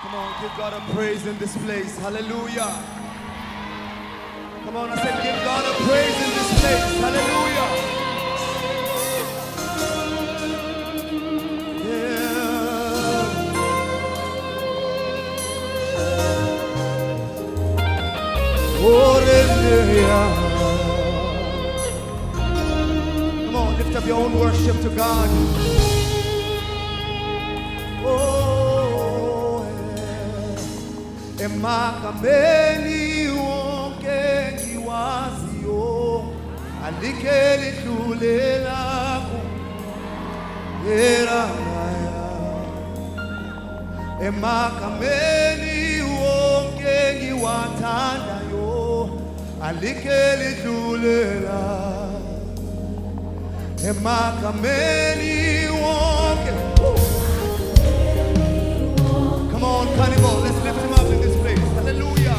Come on, give God a praise in this place. Hallelujah. Come on, I said give God a praise in this place. Hallelujah. Yeah. Oh, hallelujah. Come on, lift up your own worship to God. Oh, emakameni wonke ngiwaziyo alike lidlule lakho eranaya emakameni wonke ngiwathandayo alike lidlule lakho emakameni wonke. Come on, Carnival, let's lift him up in this place. Hallelujah.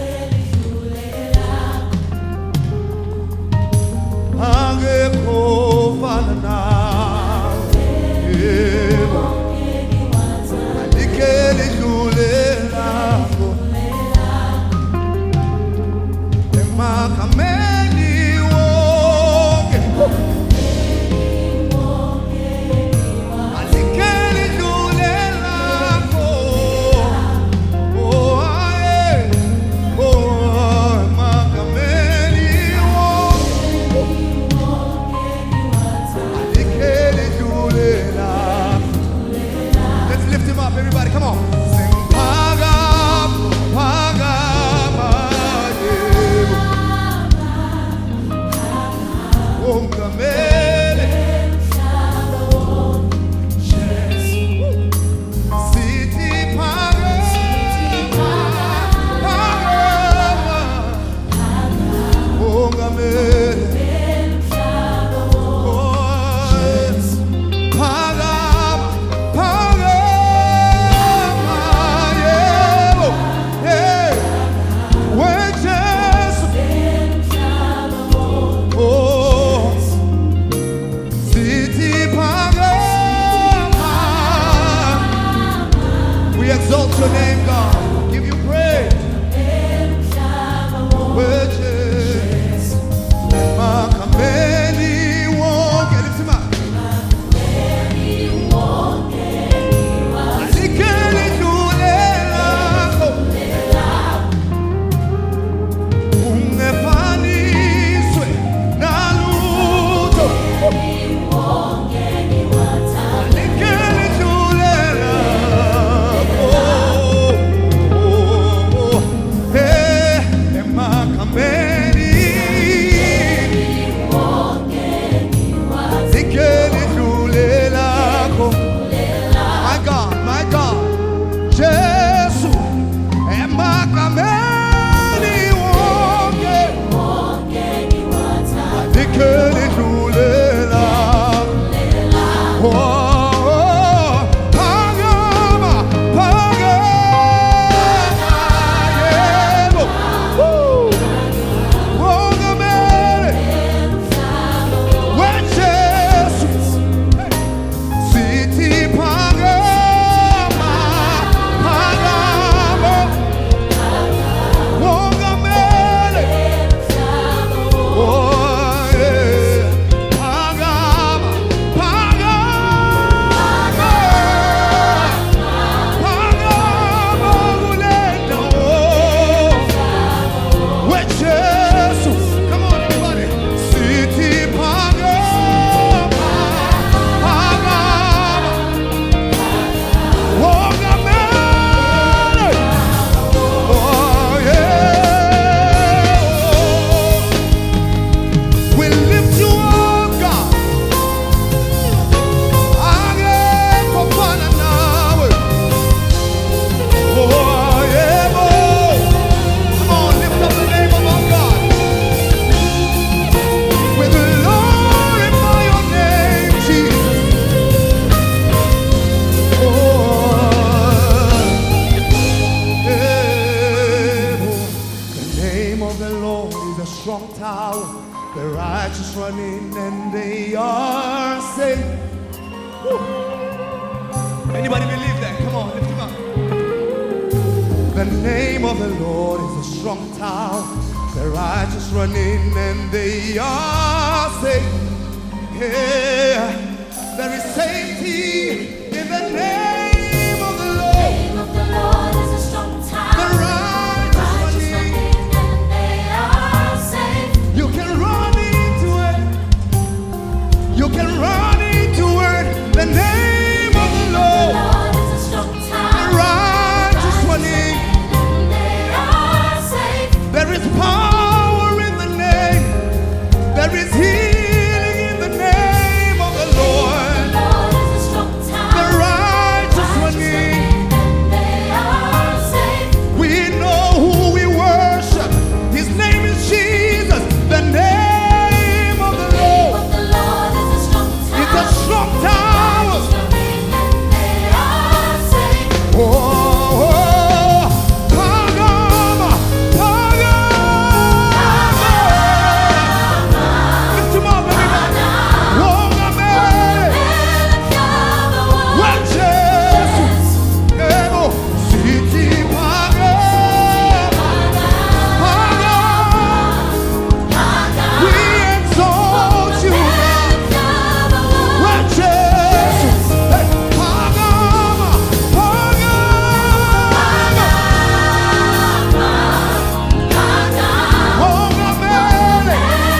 Angekho fana nawe, alike lidlule lakho, emakameni wonke. Everybody, come on. Sing Pagam, Pagam, Kamele, City Pagam, Pagam, Kamele. Exalt your name, God. Give you praise. Witches, Makameni wonke, lift him up. Alikele dule lakho, ungefaniswe nalutho. Alikele dule lakho. The righteous run in and they are saved. Woo. Anybody believe that? Come on, lift him up. The name of the Lord is a strong tower. The righteous run in and they are safe. Yeah, there is safety in the name of the Lord. The name of the Lord is a strong tower. The righteous run in and they are safe. You can run into it. You can run into it. The name of the Lord. The Lord is a strong tower. The righteous run in. And they are safe. There is power in the name. There is healing in the name of the Lord. The Lord is a strong tower. The righteous run in. And they are safe. We know who we worship. His name is Jesus. The name of the The name Lord. of the Lord is a strong tower. It's a strong tower. And they are safe. Oh, Pagama, Pagama. Lift him up, everybody. Wongame, Wenches, Ego, City Pagama, Pagama. We exalt you now. Wenches, hey, Pagama, Pagama. Wongame.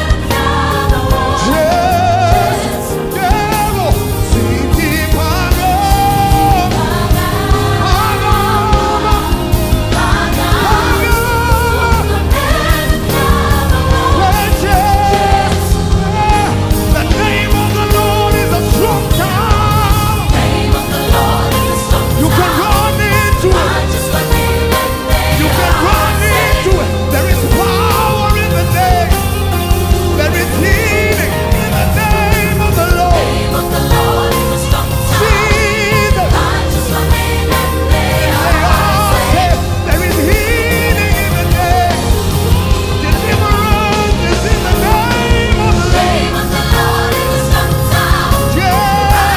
There is power in the name. There is healing in the name of the Lord. Jesus. There is healing in the name. Deliverance is in the name of the Lord. Yeah.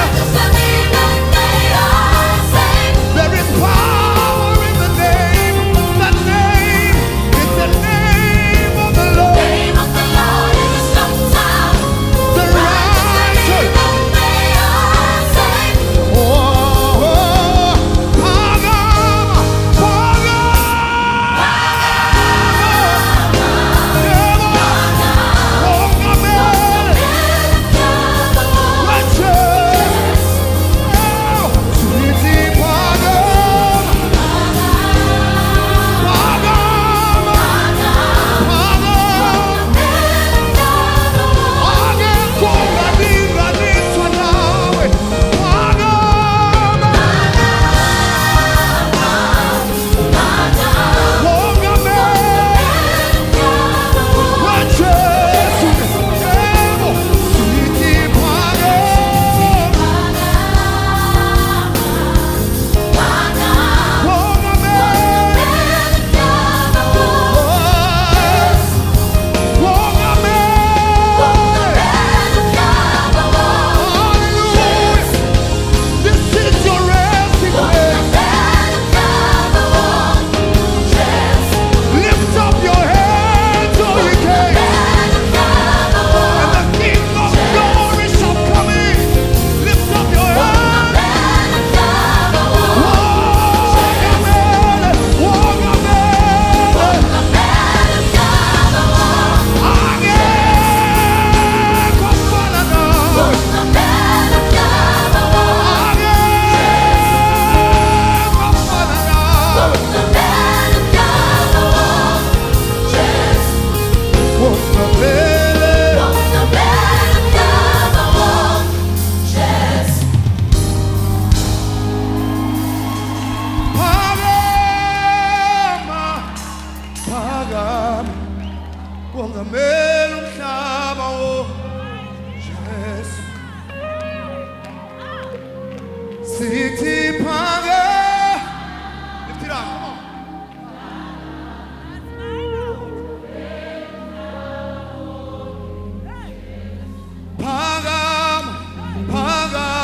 There is power in the name. The name is the name of the Lord. The righteous. Oh, Pagama, This is your resting place. Lift up your hands, O ye gates, and the King of glory shall come in. Lift up your hands. Wongamela umhlaba Jesu sithi phake. Lift it up, come on. Phakama,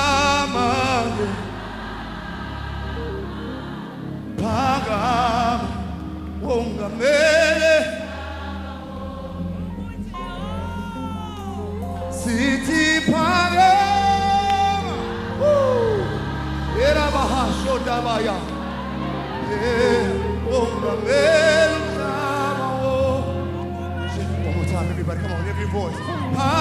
phakama, phakama. One more time, everybody. Come on, every voice.